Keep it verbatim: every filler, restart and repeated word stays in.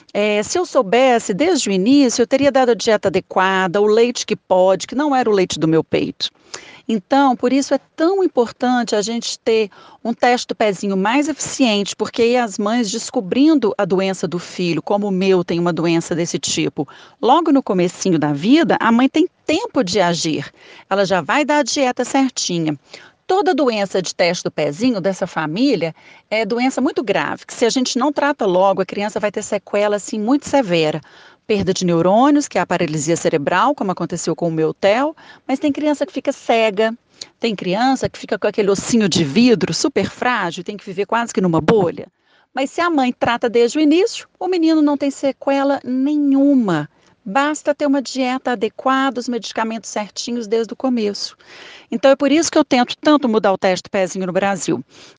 Eh, se eu soubesse desde o início, eu teria dado a dieta adequada, o leite que pode, que não era o leite do meu peito. Então, por isso é tão importante a gente ter um teste do pezinho mais eficiente, porque aí as mães descobrindo a doença do filho, como o meu tem uma doença desse tipo, logo no comecinho da vida, a mãe tem tempo de agir. Ela já vai dar a dieta certinha. Toda doença de teste do pezinho dessa família é doença muito grave, que se a gente não trata logo, a criança vai ter sequela assim muito severa. Perda de neurônios, que é a paralisia cerebral, como aconteceu com o meu Theo, mas tem criança que fica cega, tem criança que fica com aquele ossinho de vidro super frágil, tem que viver quase que numa bolha. Mas se a mãe trata desde o início, o menino não tem sequela nenhuma. Basta ter uma dieta adequada, os medicamentos certinhos desde o começo. Então é por isso que eu tento tanto mudar o teste do pezinho no Brasil.